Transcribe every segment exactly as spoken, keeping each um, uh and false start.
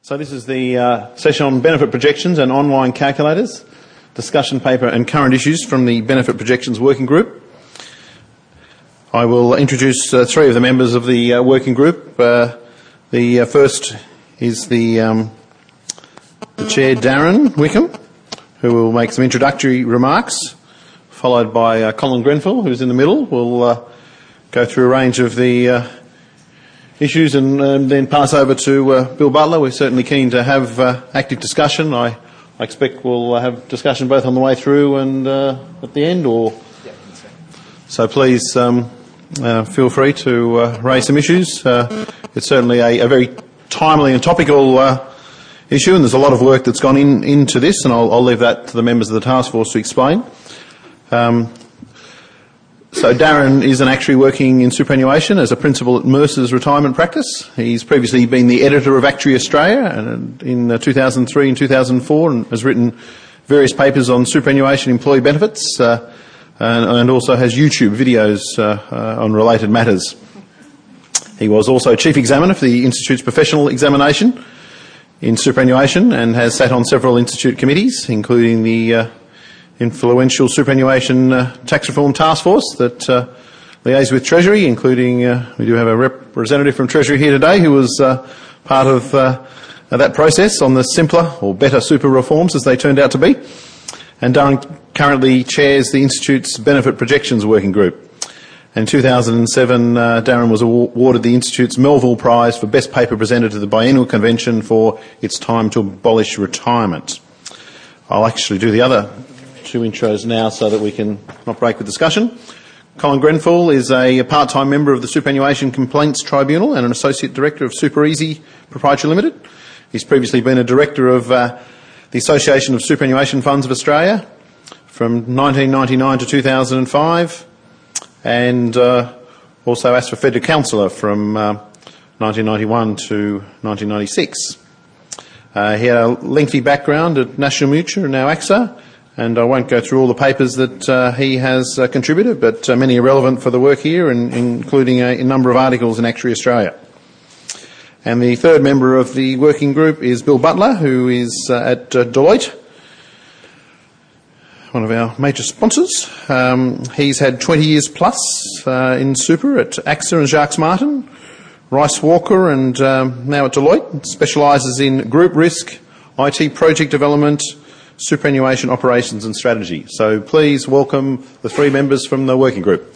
So this is the uh, session on benefit projections and online calculators, discussion paper and current issues from the Benefit Projections Working Group. I will introduce uh, three of the members of the uh, working group. Uh, the uh, first is the, um, the chair, Darren Wickham, who will make some introductory remarks, followed by uh, Colin Grenfell, who's in the middle. We'll uh, go through a range of the uh, issues and um, then pass over to uh, Bill Butler. We're certainly keen to have uh, active discussion. I, I expect we'll uh, have discussion both on the way through and uh, at the end. Or yeah, so please um, uh, feel free to uh, raise some issues. Uh, it's certainly a, a very timely and topical uh, issue, and there's a lot of work that's gone in into this, and I'll, I'll leave that to the members of the task force to explain. Um, So Darren is an actuary working in superannuation as a principal at Mercer's retirement practice. He's previously been the editor of Actuary Australia and in uh, two thousand three and two thousand four, and has written various papers on superannuation employee benefits uh, and, and also has YouTube videos uh, uh, on related matters. He was also chief examiner for the Institute's professional examination in superannuation and has sat on several institute committees, including the uh, influential superannuation uh, tax reform task force that uh, liaises with Treasury, including uh, we do have a representative from Treasury here today who was uh, part of uh, that process on the simpler or better super reforms as they turned out to be. And Darren currently chairs the Institute's Benefit Projections Working Group. In two thousand seven, uh, Darren was awarded the Institute's Melville Prize for Best Paper presented to the Biennial Convention for its Time to Abolish Retirement. I'll actually do the other two intros now so that we can not break the discussion. Colin Grenfell is a part-time member of the Superannuation Complaints Tribunal and an Associate Director of Super Easy Proprietary Limited. He's previously been a Director of uh, the Association of Superannuation Funds of Australia from nineteen ninety-nine to two thousand five, and uh, also ASFA Councillor from uh, nineteen ninety-one to nineteen ninety-six. Uh, he had a lengthy background at National Mutual and now AXA, and I won't go through all the papers that uh, he has uh, contributed, but uh, many are relevant for the work here, and, including a, a number of articles in Actuary Australia. And the third member of the working group is Bill Butler, who is uh, at uh, Deloitte, one of our major sponsors. Um, he's had twenty years plus uh, in super at AXA and Jacques Martin, Rice Walker, and um, now at Deloitte. Specialises in group risk, I T project development, superannuation operations and strategy. So please welcome the three members from the working group.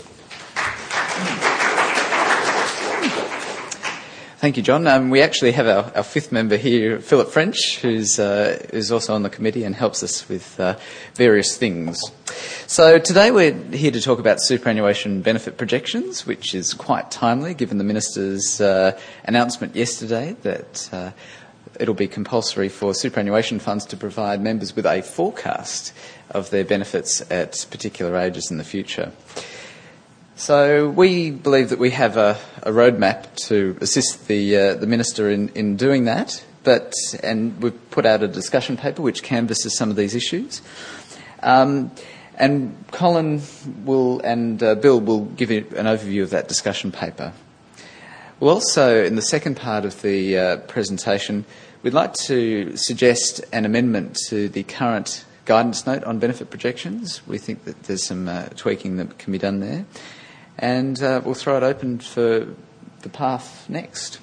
Thank you, John. Um, we actually have our, our fifth member here, Philip French, who's, uh, who's also on the committee and helps us with uh, various things. So today we're here to talk about superannuation benefit projections, which is quite timely given the Minister's uh, announcement yesterday that uh, it'll be compulsory for superannuation funds to provide members with a forecast of their benefits at particular ages in the future. So we believe that we have a, a roadmap to assist the uh, the Minister in, in doing that, but and we've put out a discussion paper which canvasses some of these issues. Um, and Colin will and uh, Bill will give you an overview of that discussion paper. We'll also, in the second part of the uh, presentation, we'd like to suggest an amendment to the current guidance note on benefit projections. We think that there's some uh, tweaking that can be done there. And uh, we'll throw it open for the path next.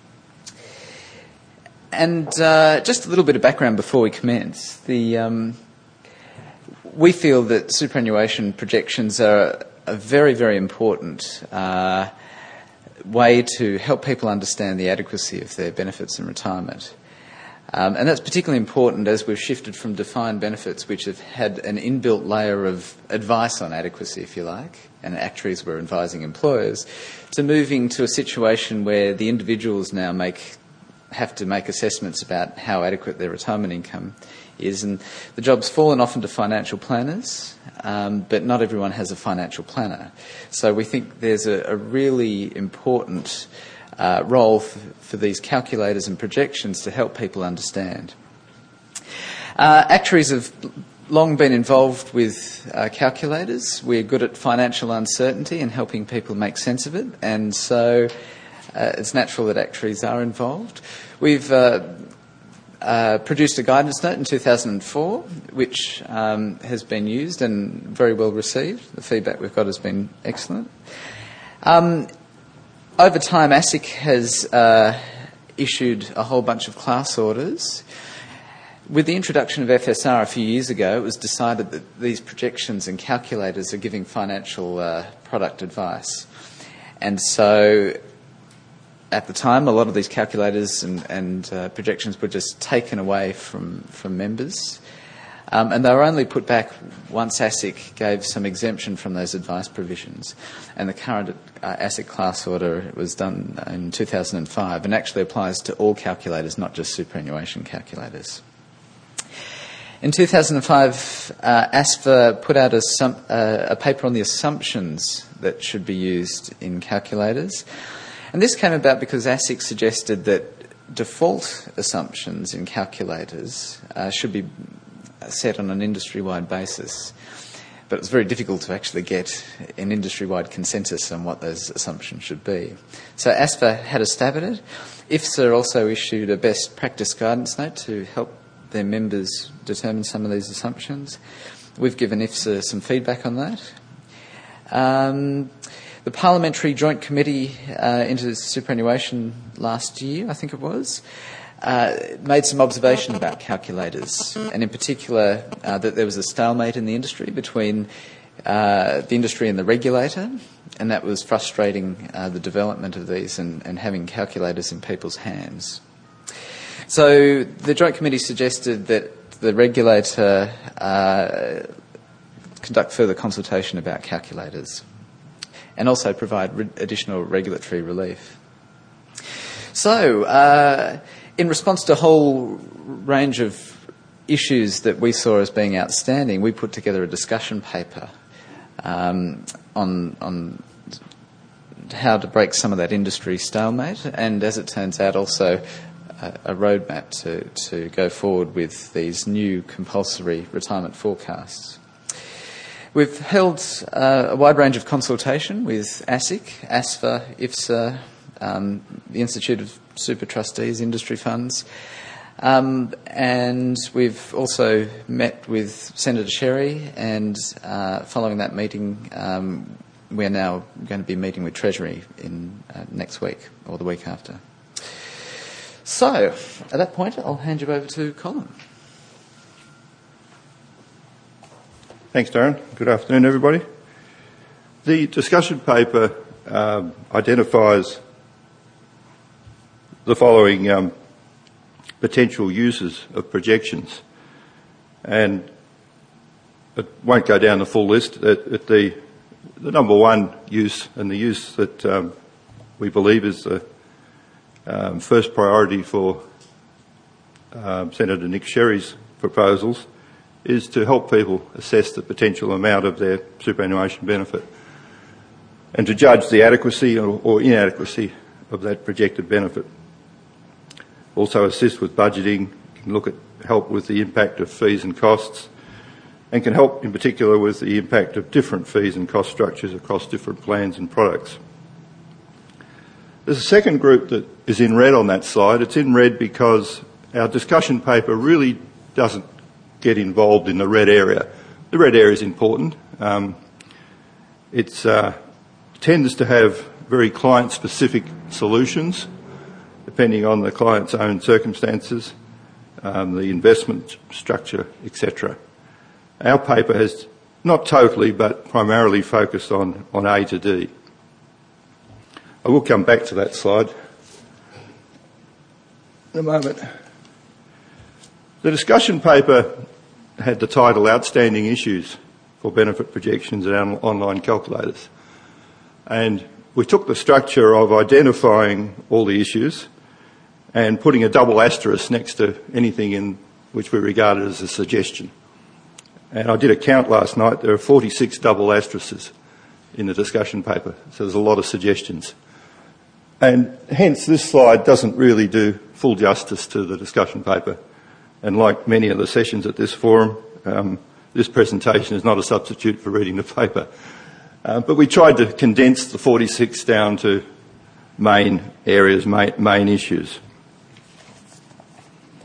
And uh, just a little bit of background before we commence. The, um, we feel that superannuation projections are a very, very important uh, way to help people understand the adequacy of their benefits in retirement. Um, and that's particularly important as we've shifted from defined benefits, which have had an inbuilt layer of advice on adequacy, if you like, and actuaries were advising employers, to moving to a situation where the individuals now make have to make assessments about how adequate their retirement income is. And the job's fallen off into financial planners, um, but not everyone has a financial planner. So we think there's a, a really important Uh, role for, for these calculators and projections to help people understand. Uh, actuaries have long been involved with uh, calculators. We're good at financial uncertainty and helping people make sense of it, and so uh, it's natural that actuaries are involved. We've uh, uh, produced a guidance note in two thousand four, which um, has been used and very well received. The feedback we've got has been excellent. Um, over time, ASIC has uh, issued a whole bunch of class orders. With the introduction of F S R a few years ago, it was decided that these projections and calculators are giving financial uh, product advice. And so at the time, a lot of these calculators and, and uh, projections were just taken away from, from members. Um, and they were only put back once ASIC gave some exemption from those advice provisions. And the current uh, ASIC class order was done in two thousand five and actually applies to all calculators, not just superannuation calculators. In two thousand five, uh, ASFA put out a, sum, uh, a paper on the assumptions that should be used in calculators. And this came about because ASIC suggested that default assumptions in calculators uh, should be set on an industry-wide basis. But it's very difficult to actually get an industry-wide consensus on what those assumptions should be. So ASFA had a stab at it. I F S A also issued a best practice guidance note to help their members determine some of these assumptions. We've given I F S A some feedback on that. Um, the Parliamentary Joint Committee uh, into Superannuation last year, I think it was, uh, made some observation about calculators, and in particular uh, that there was a stalemate in the industry between uh, the industry and the regulator, and that was frustrating uh, the development of these and, and having calculators in people's hands. So the Joint Committee suggested that the regulator uh, conduct further consultation about calculators and also provide re- additional regulatory relief. So uh, in response to a whole range of issues that we saw as being outstanding, we put together a discussion paper um, on, on how to break some of that industry stalemate, and as it turns out also a roadmap to, to go forward with these new compulsory retirement forecasts. We've held uh, a wide range of consultation with ASIC, ASFA, I F S A, um, the Institute of Super Trustees, industry funds, um, and we've also met with Senator Sherry, and uh, following that meeting, um, we're now going to be meeting with Treasury in uh, next week or the week after. So, at that point, I'll hand you over to Colin. Thanks, Darren. Good afternoon, everybody. The discussion paper um, identifies the following um, potential uses of projections, and it won't go down the full list. At, at the, the number one use, and the use that um, we believe is the Um, first priority for um, Senator Nick Sherry's proposals, is to help people assess the potential amount of their superannuation benefit and to judge the adequacy or, or inadequacy of that projected benefit. Also assist with budgeting, can look at help with the impact of fees and costs, and can help in particular with the impact of different fees and cost structures across different plans and products. There's a second group that is in red on that slide. It's in red because our discussion paper really doesn't get involved in the red area. The red area is important. Um, it uh, tends to have very client-specific solutions, depending on the client's own circumstances, um, the investment structure, et cetera. Our paper has not totally, but primarily focused on, on A to D. I will come back to that slide in a moment. The discussion paper had the title Outstanding Issues for Benefit Projections and Online Calculators. And we took the structure of identifying all the issues and putting a double asterisk next to anything in which we regarded as a suggestion. And I did a count last night. There are forty-six double asterisks in the discussion paper, so there's a lot of suggestions. And hence this slide doesn't really do full justice to the discussion paper. And like many of the sessions at this forum, um, this presentation is not a substitute for reading the paper. Uh, but we tried to condense the forty-six down to main areas, main, main issues.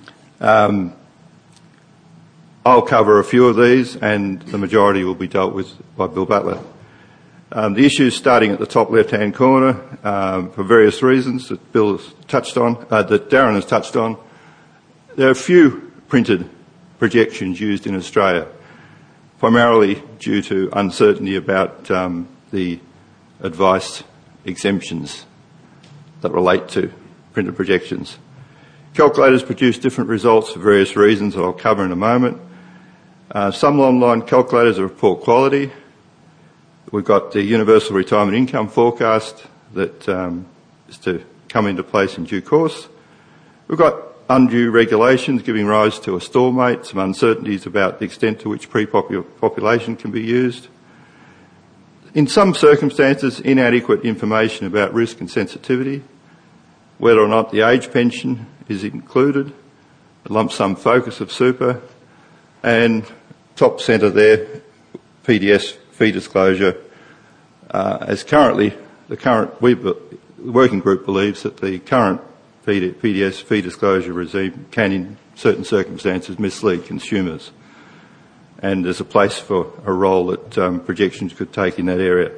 Um, I'll cover a few of these, and the majority will be dealt with by Bill Butler. Um, the issues starting at the top left-hand corner, um, for various reasons that Bill has touched on, uh, that Darren has touched on. There are few printed projections used in Australia, primarily due to uncertainty about um, the advice exemptions that relate to printed projections. Calculators produce different results for various reasons that I'll cover in a moment. Uh, some online calculators are of poor quality. We've got the Universal Retirement Income Forecast that um, is to come into place in due course. We've got undue regulations giving rise to a stalemate, some uncertainties about the extent to which pre-population can be used. In some circumstances, inadequate information about risk and sensitivity, whether or not the age pension is included, the lump sum focus of super, and top centre there, P D S fee disclosure, uh, as currently the current we, the working group believes that the current P D S fee disclosure regime can, in certain circumstances, mislead consumers, and there's a place for a role that um, projections could take in that area.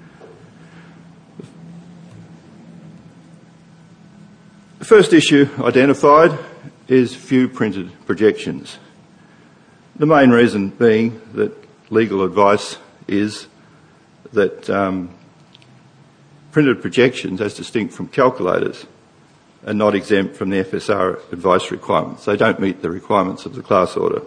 The first issue identified is few printed projections. The main reason being that legal advice is that um, printed projections, as distinct from calculators, are not exempt from the F S R advice requirements. They don't meet the requirements of the class order.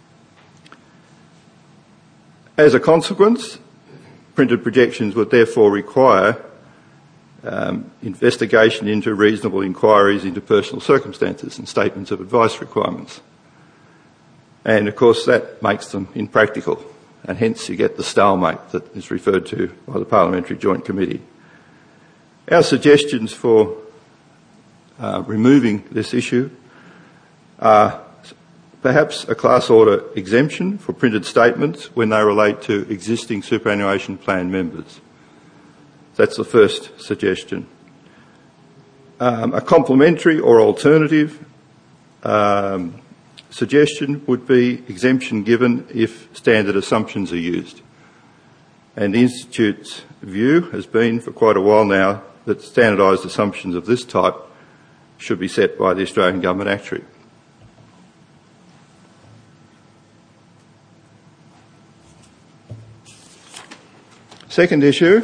As a consequence, printed projections would therefore require um, investigation into reasonable inquiries into personal circumstances and statements of advice requirements. And of course that makes them impractical, and hence you get the stalemate that is referred to by the Parliamentary Joint Committee. Our suggestions for uh, removing this issue are perhaps a class order exemption for printed statements when they relate to existing superannuation plan members. That's the first suggestion. Um, a complementary or alternative um, suggestion would be exemption given if standard assumptions are used. And the Institute's view has been for quite a while now that standardised assumptions of this type should be set by the Australian Government Actuary. Second issue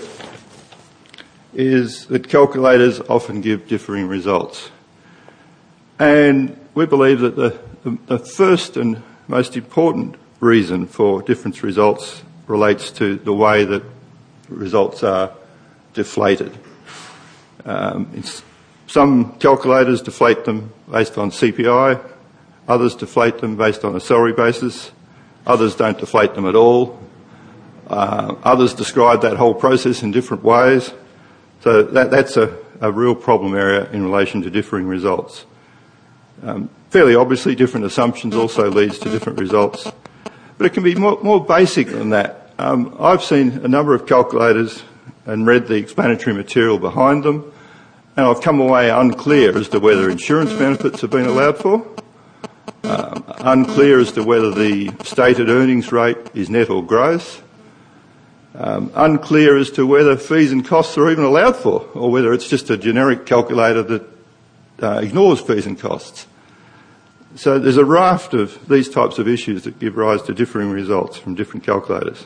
is that calculators often give differing results. And we believe that the, the, the first and most important reason for different results relates to the way that results are deflated. Um, it's, some calculators deflate them based on C P I, others deflate them based on a salary basis, others don't deflate them at all, uh, others describe that whole process in different ways. So that, that's a, a real problem area in relation to differing results. Um, fairly obviously, different assumptions also leads to different results. But it can be more, more basic than that. Um, I've seen a number of calculators and read the explanatory material behind them, and I've come away unclear as to whether insurance benefits have been allowed for, um, unclear as to whether the stated earnings rate is net or gross, Um, unclear as to whether fees and costs are even allowed for, or whether it's just a generic calculator that uh, ignores fees and costs. So there's a raft of these types of issues that give rise to differing results from different calculators.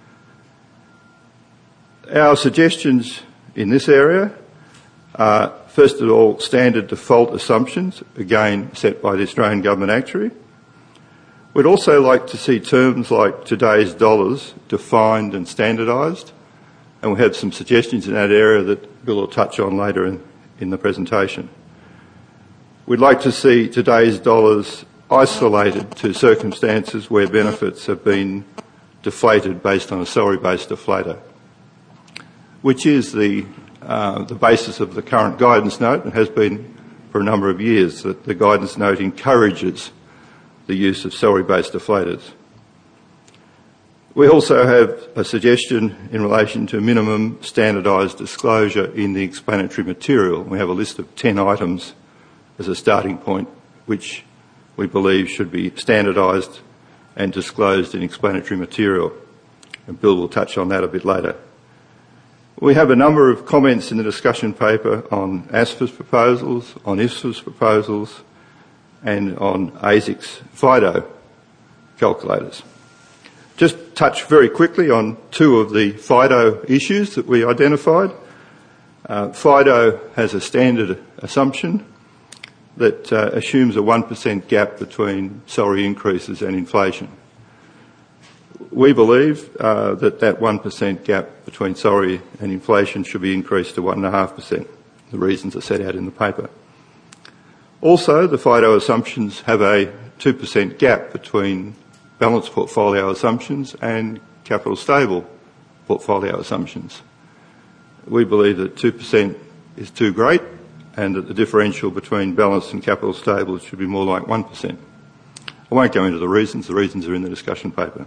Our suggestions in this area are, first of all, standard default assumptions, again set by the Australian Government Actuary. We'd also like to see terms like today's dollars defined and standardised, and we have some suggestions in that area that Bill will touch on later in, in the presentation. We'd like to see today's dollars isolated to circumstances where benefits have been deflated based on a salary-based deflator, which is the, uh, the basis of the current guidance note and has been for a number of years, that the guidance note encourages the use of salary-based deflators. We also have a suggestion in relation to minimum standardised disclosure in the explanatory material. We have a list of ten items as a starting point, which we believe should be standardised and disclosed in explanatory material. And Bill will touch on that a bit later. We have a number of comments in the discussion paper on ASFA's proposals, on I S F A's proposals, and on ASIC's FIDO calculators. Just touch very quickly on two of the FIDO issues that we identified. Uh, FIDO has a standard assumption that uh, assumes a one percent gap between salary increases and inflation. We believe uh, that that one percent gap between salary and inflation should be increased to one point five percent. The reasons are set out in the paper. Also, the FIDO assumptions have a two percent gap between balanced portfolio assumptions and capital stable portfolio assumptions. We believe that two percent is too great and that the differential between balanced and capital stable should be more like one percent. I won't go into the reasons. The reasons are in the discussion paper.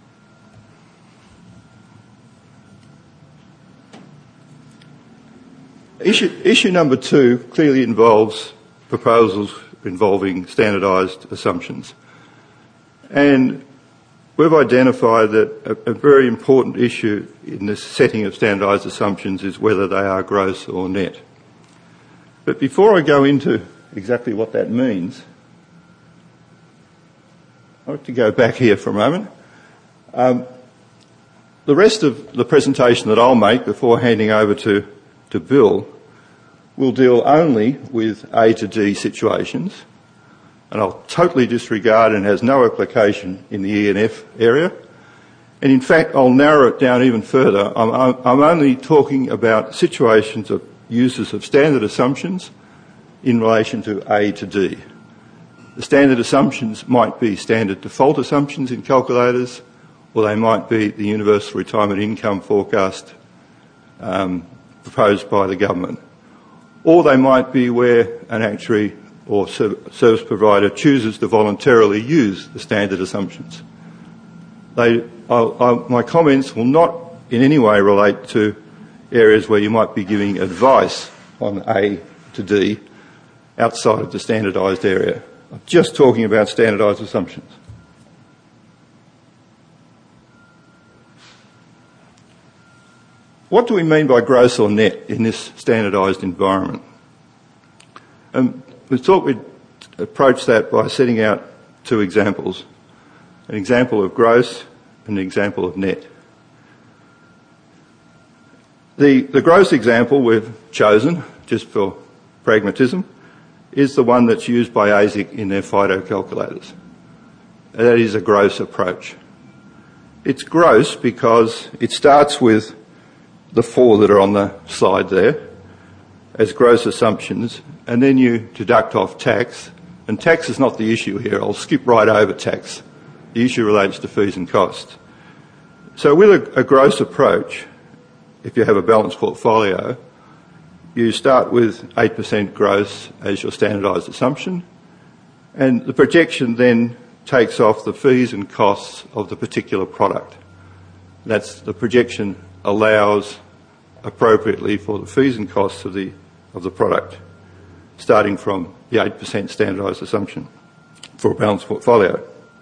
Issue, issue number two clearly involves proposals involving standardised assumptions. And we've identified that a, a very important issue in this setting of standardised assumptions is whether they are gross or net. But before I go into exactly what that means, I want to go back here for a moment. Um, the rest of the presentation that I'll make before handing over to, to Bill will deal only with A to D situations, and I'll totally disregard and has no application in the E and F area. And in fact, I'll narrow it down even further. I'm, I'm only talking about situations of uses of standard assumptions in relation to A to D. The standard assumptions might be standard default assumptions in calculators, or they might be the universal retirement income forecast um, proposed by the government. Or they might be where an actuary or service provider chooses to voluntarily use the standard assumptions. They, I'll, I'll, my comments will not in any way relate to areas where you might be giving advice on A to D outside of the standardised area. I'm just talking about standardised assumptions. What do we mean by gross or net in this standardised environment? Um, we thought we'd approach that by setting out two examples. An example of gross and an example of net. The, the gross example we've chosen, just for pragmatism, is the one that's used by ASIC in their FIDO calculators. That is a gross approach. It's gross because it starts with the four that are on the slide there as gross assumptions, and then you deduct off tax, and tax is not the issue here. I'll skip right over tax. The issue relates to fees and costs. So with a, a gross approach, if you have a balanced portfolio, you start with eight percent gross as your standardised assumption, and the projection then takes off the fees and costs of the particular product. That's the projection allows appropriately for the fees and costs of the of the product, starting from the eight percent standardised assumption for a balanced portfolio.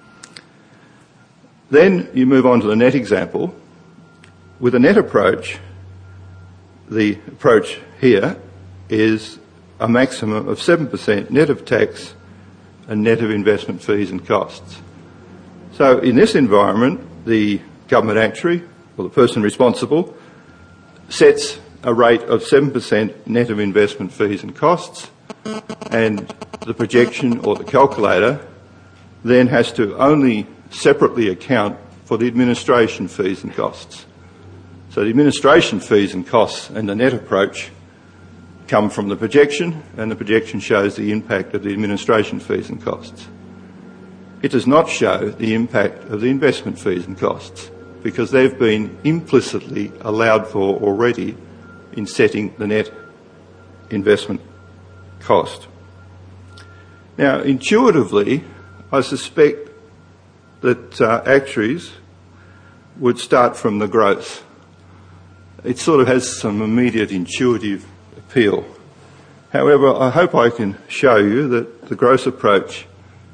Then you move on to the net example. With a net approach, the approach here is a maximum of seven percent net of tax and net of investment fees and costs. So in this environment, the government actuary, or the person responsible, sets a rate of seven percent net of investment fees and costs, and the projection or the calculator then has to only separately account for the administration fees and costs. So the administration fees and costs and the net approach come from the projection, and the projection shows the impact of the administration fees and costs. It does not show the impact of the investment fees and costs, because they've been implicitly allowed for already in setting the net investment cost. Now, intuitively, I suspect that uh, actuaries would start from the gross. It sort of has some immediate intuitive appeal. However, I hope I can show you that the gross approach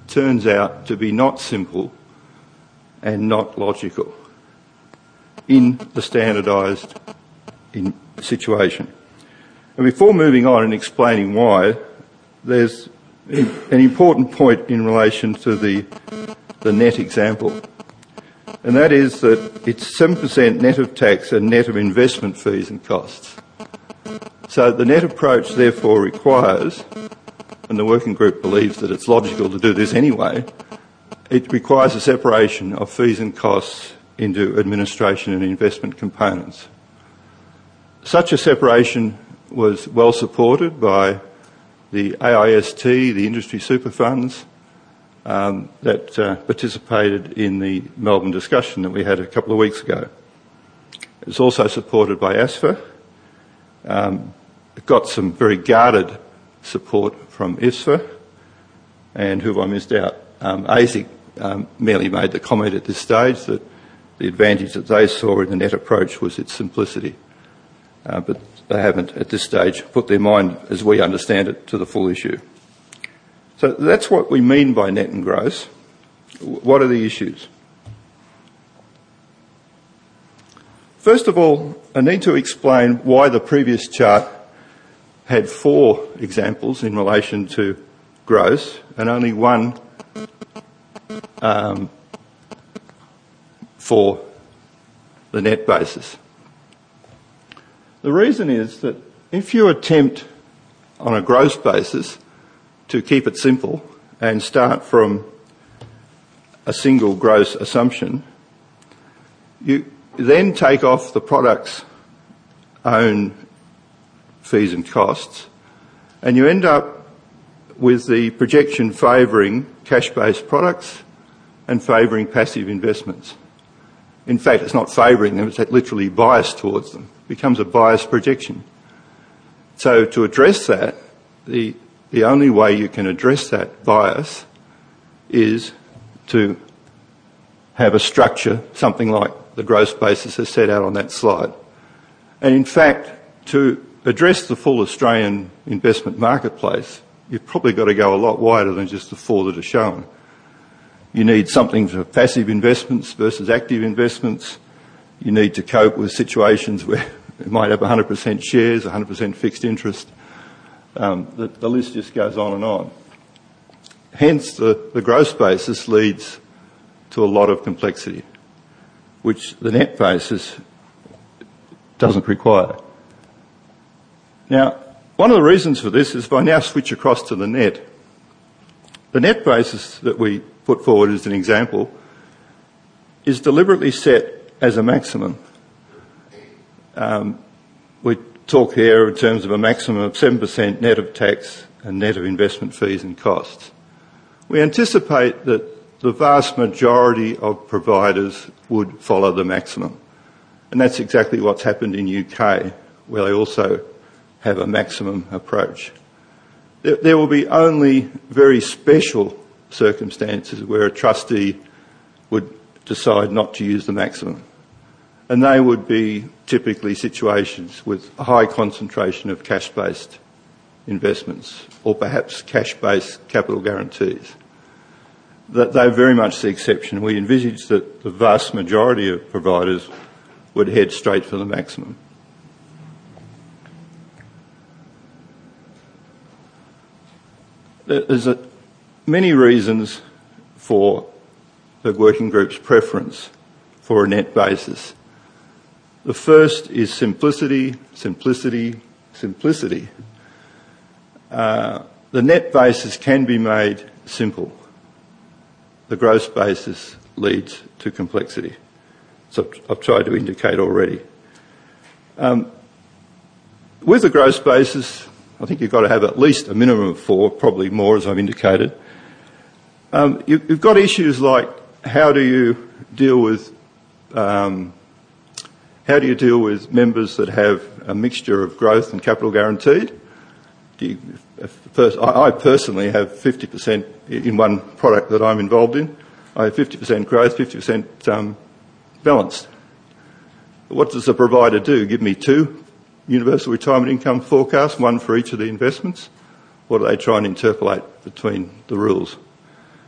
turns out to be not simple and not logical in the standardised in situation. And before moving on and explaining why, there's an important point in relation to the, the net example. And that is that it's seven percent net of tax and net of investment fees and costs. So the net approach therefore requires, and the working group believes that it's logical to do this anyway, it requires a separation of fees and costs into administration and investment components. Such a separation was well supported by the A I S T, the industry super funds, um, that uh, participated in the Melbourne discussion that we had a couple of weeks ago. It's also supported by A S F A. Um, it got some very guarded support from I S F A, and who I missed out, um, A S I C um, merely made the comment at this stage that the advantage that they saw in the net approach was its simplicity. Uh, but they haven't, at this stage, put their mind, as we understand it, to the full issue. So that's what we mean by net and gross. What are the issues? First of all, I need to explain why the previous chart had four examples in relation to gross and only one um, for the net basis. The reason is that if you attempt on a gross basis to keep it simple and start from a single gross assumption, you then take off the product's own fees and costs, and you end up with the projection favouring cash-based products and favouring passive investments. In fact, it's not favouring them, it's literally biased towards them. It becomes a biased projection. So to address that, the, the only way you can address that bias is to have a structure, something like the gross basis is set out on that slide. And in fact, to address the full Australian investment marketplace, you've probably got to go a lot wider than just the four that are shown. You need something for passive investments versus active investments. You need to cope with situations where you might have one hundred percent shares, one hundred percent fixed interest. Um, the, the list just goes on and on. Hence, the, the gross basis leads to a lot of complexity, which the net basis doesn't require. Now, one of the reasons for this is if I now switch across to the net, the net basis that we put forward as an example is deliberately set as a maximum. Um, we talk here in terms of a maximum of seven percent net of tax and net of investment fees and costs. We anticipate that the vast majority of providers would follow the maximum. And that's exactly what's happened in U K, where they also have a maximum approach. There, there will be only very special circumstances where a trustee would decide not to use the maximum. And they would be typically situations with a high concentration of cash-based investments or perhaps cash-based capital guarantees. That they're very much the exception. We envisage that the vast majority of providers would head straight for the maximum. There's a, many reasons for the working group's preference for a net basis. The first is simplicity, simplicity, simplicity. Uh, the net basis can be made simple. The gross basis leads to complexity. So I've tried to indicate already. Um, with the gross basis, I think you've got to have at least a minimum of four, probably more as I've indicated. Um, you, you've got issues like how do you deal with um, how do you deal with members that have a mixture of growth and capital guaranteed? Do you, if, if, I, I personally have fifty percent in one product that I'm involved in. I have fifty percent growth, fifty percent um, balanced. What does the provider do? Give me two universal retirement income forecasts, one for each of the investments? Or do they try and interpolate between the rules?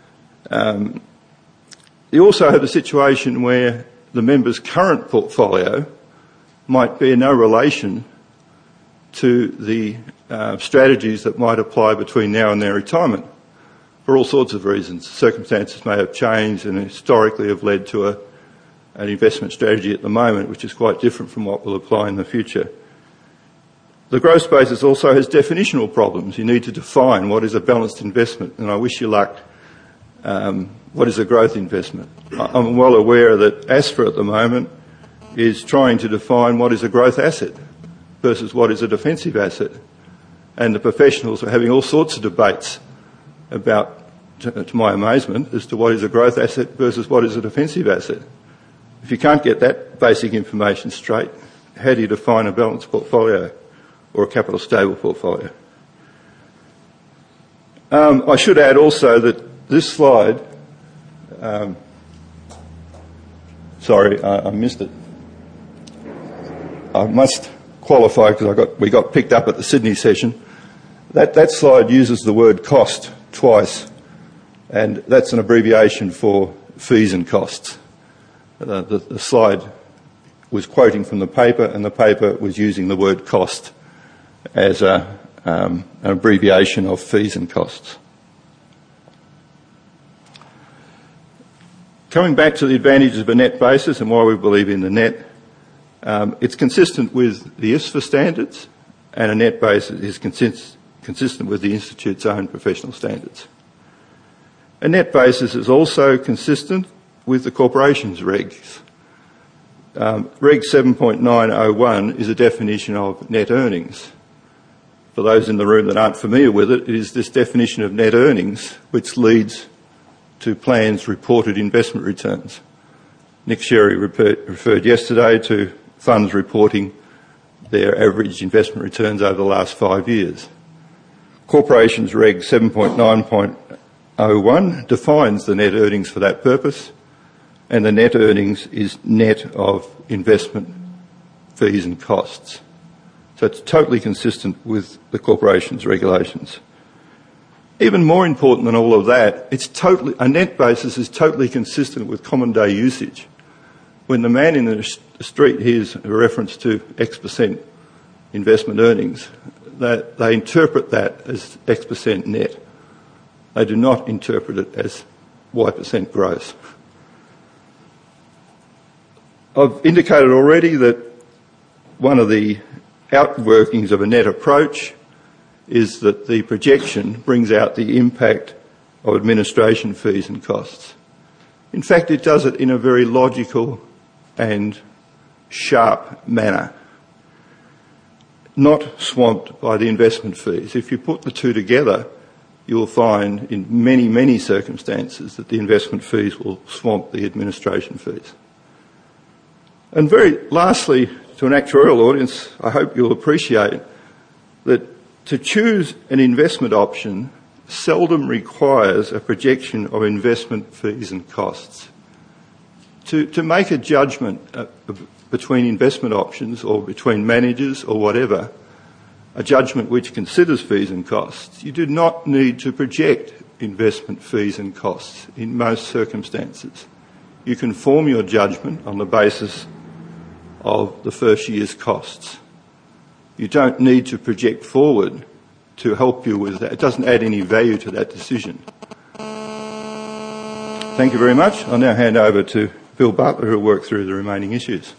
Um, you also have a situation where the member's current portfolio might bear no relation to the uh, strategies that might apply between now and their retirement for all sorts of reasons. Circumstances may have changed and historically have led to a, an investment strategy at the moment which is quite different from what will apply in the future. The growth basis also has definitional problems. You need to define what is a balanced investment, and I wish you luck. Um, what is a growth investment? I'm well aware that ASFA at the moment is trying to define what is a growth asset versus what is a defensive asset. And the professionals are having all sorts of debates about, to, to my amazement, as to what is a growth asset versus what is a defensive asset. If you can't get that basic information straight, how do you define a balanced portfolio or a capital stable portfolio? Um, I should add also that this slide, um, sorry, I, I missed it. I must qualify because I got, we got picked up at the Sydney session. That, that slide uses the word cost twice, and that's an abbreviation for fees and costs. Uh, the, the slide was quoting from the paper, and the paper was using the word cost as a, um, an abbreviation of fees and costs. Coming back to the advantages of a net basis and why we believe in the net, um, it's consistent with the I S F A standards, and a net basis is consist- consistent with the Institute's own professional standards. A net basis is also consistent with the corporations regs. Um, Reg seven point nine oh one is a definition of net earnings. For those in the room that aren't familiar with it, it is this definition of net earnings which leads to plans reported investment returns. Nick Sherry referred, referred yesterday to funds reporting their average investment returns over the last five years. Corporations Reg seven point nine oh one defines the net earnings for that purpose, and the net earnings is net of investment fees and costs. So it's totally consistent with the corporations regulations. Even more important than all of that, it's totally, a net basis is totally consistent with common day usage. When the man in the street hears a reference to X percent investment earnings, that they interpret that as X percent net. They do not interpret it as Y percent gross. I've indicated already that one of the outworkings of a net approach is that the projection brings out the impact of administration fees and costs. In fact, it does it in a very logical and sharp manner, not swamped by the investment fees. If you put the two together, you'll find in many, many circumstances that the investment fees will swamp the administration fees. And very lastly, to an actuarial audience, I hope you'll appreciate that to choose an investment option seldom requires a projection of investment fees and costs. To, to make a judgment uh, between investment options or between managers or whatever, a judgment which considers fees and costs, you do not need to project investment fees and costs in most circumstances. You can form your judgment on the basis of the first year's costs. You don't need to project forward to help you with that. It doesn't add any value to that decision. Thank you very much. I'll now hand over to Bill Butler, who will work through the remaining issues.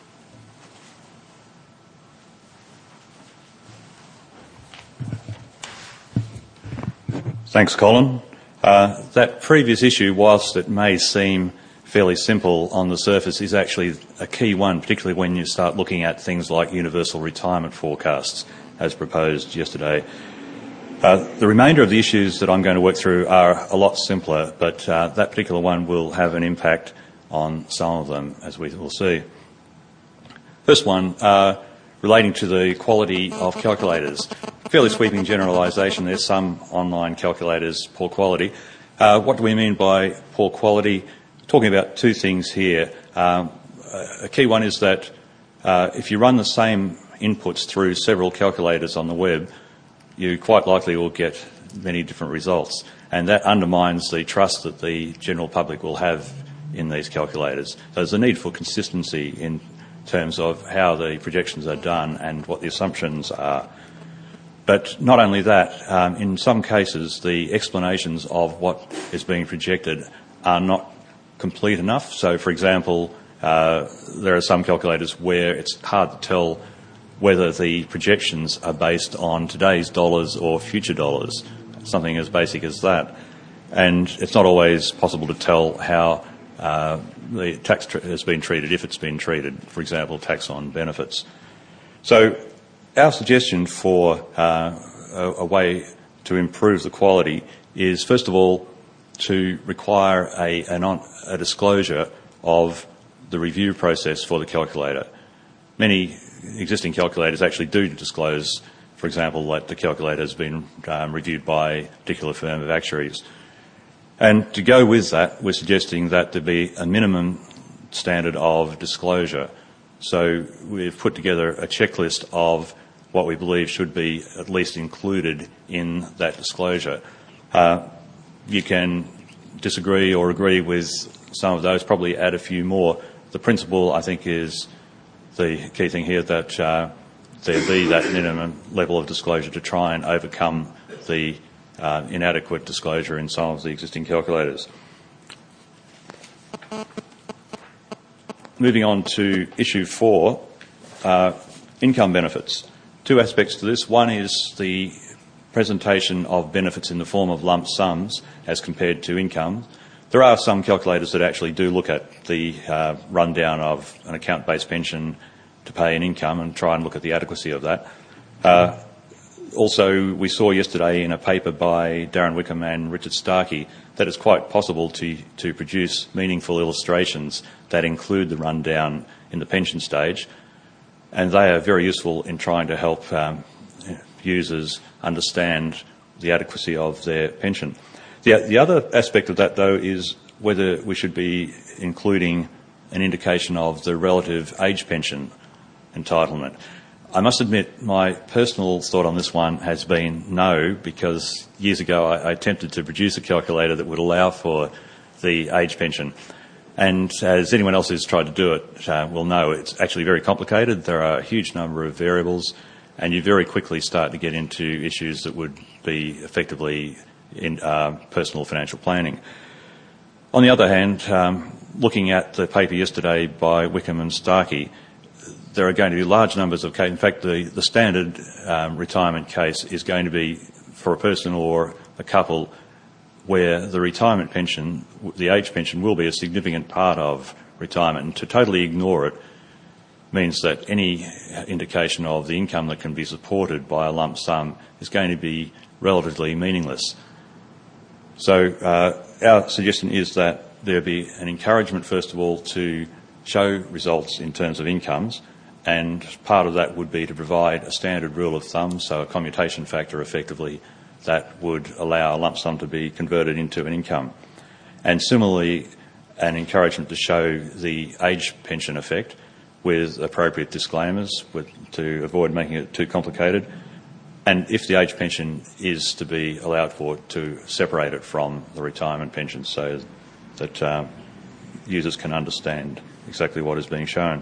Thanks, Colin. Uh, that previous issue, whilst it may seem fairly simple on the surface, is actually a key one, particularly when you start looking at things like universal retirement forecasts, as proposed yesterday. Uh, the remainder of the issues that I'm going to work through are a lot simpler, but uh, that particular one will have an impact on some of them, as we will see. First one, uh, relating to the quality of calculators. Fairly sweeping generalisation. There's some online calculators, poor quality. Uh, what do we mean by poor quality? Talking about two things here. Um, a key one is that uh, if you run the same inputs through several calculators on the web, you quite likely will get many different results. and that undermines the trust that the general public will have in these calculators. So there's a need for consistency in terms of how the projections are done and what the assumptions are. But not only that, um, in some cases the explanations of what is being projected are not complete enough. So, for example, uh, there are some calculators where it's hard to tell whether the projections are based on today's dollars or future dollars, something as basic as that. And it's not always possible to tell how uh, the tax tr- has been treated, if it's been treated, for example, tax on benefits. So our suggestion for uh, a, a way to improve the quality is, first of all, to require a, an on, a disclosure of the review process for the calculator. Many existing calculators actually do disclose, for example, that the calculator has been um, reviewed by a particular firm of actuaries. And to go with that, we're suggesting that there be a minimum standard of disclosure. So we've put together a checklist of what we believe should be at least included in that disclosure. Uh, you can disagree or agree with some of those, probably add a few more. The principle, I think, is the key thing here, that uh, there be that minimum level of disclosure to try and overcome the uh, inadequate disclosure in some of the existing calculators. Moving on to issue four, uh, income benefits. Two aspects to this. One is the presentation of benefits in the form of lump sums as compared to income. There are some calculators that actually do look at the uh, rundown of an account-based pension to pay an income and try and look at the adequacy of that. Uh, also, we saw yesterday in a paper by Darren Wickham and Richard Starkey that it's quite possible to, to produce meaningful illustrations that include the rundown in the pension stage, and they are very useful in trying to help um, users understand the adequacy of their pension. The, the other aspect of that, though, is whether we should be including an indication of the relative age pension entitlement. I must admit my personal thought on this one has been no, because years ago I, I attempted to produce a calculator that would allow for the age pension. And as anyone else who's tried to do it uh, will know, it's actually very complicated. There are a huge number of variables, and you very quickly start to get into issues that would be effectively in uh, personal financial planning. On the other hand, um, looking at the paper yesterday by Wickham and Starkey, there are going to be large numbers of cases. In fact, the, the standard um, retirement case is going to be for a person or a couple where the retirement pension, the age pension, will be a significant part of retirement. And to totally ignore it means that any indication of the income that can be supported by a lump sum is going to be relatively meaningless. So uh, our suggestion is that there be an encouragement, first of all, to show results in terms of incomes, and part of that would be to provide a standard rule of thumb, so a commutation factor effectively that would allow a lump sum to be converted into an income. And similarly, an encouragement to show the age pension effect with appropriate disclaimers with, to avoid making it too complicated. And if the age pension is to be allowed for, to separate it from the retirement pension so that uh, users can understand exactly what is being shown.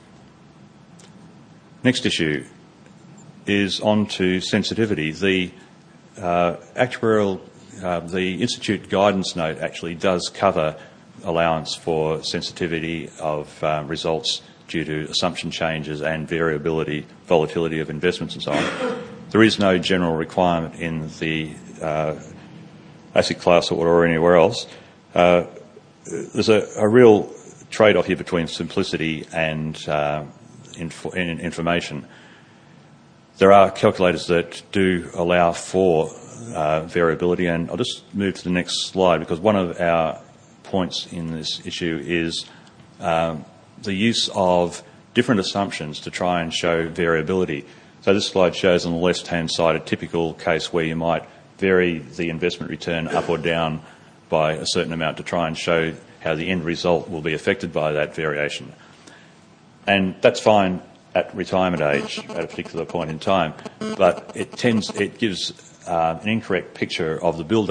Next issue is on to sensitivity. The uh, actuarial, uh, the Institute guidance note actually does cover allowance for sensitivity of uh, results due to assumption changes and variability, volatility of investments and so on. There is no general requirement in the uh, asset class or anywhere else. Uh, there's a, a real trade-off here between simplicity and uh, inf- information. There are calculators that do allow for uh, variability, and I'll just move to the next slide because one of our points in this issue is um, the use of different assumptions to try and show variability. So this slide shows on the left-hand side a typical case where you might vary the investment return up or down by a certain amount to try and show how the end result will be affected by that variation. And that's fine at retirement age at a particular point in time, but it tends, it gives uh, an incorrect picture of the build-up